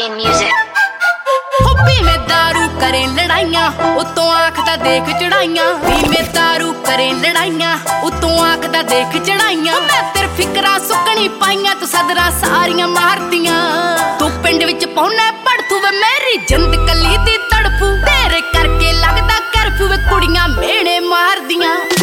Chain Music। में दारू करे लड़ाइयां उतों आखदा देख चढ़ाइयां में दारू करे लड़ाइयां उतों आखदा देख चढ़ाइयां मैं तेरे फिकरा सुकनी पाइयां तू सदरा सारियां मारदियां तू पिंड विच पौना पड़थू वे मेरी जिंद कली दी तड़फू तेरे करके लगदा करफ्यू वे कुड़ियां मेणे मारदियां।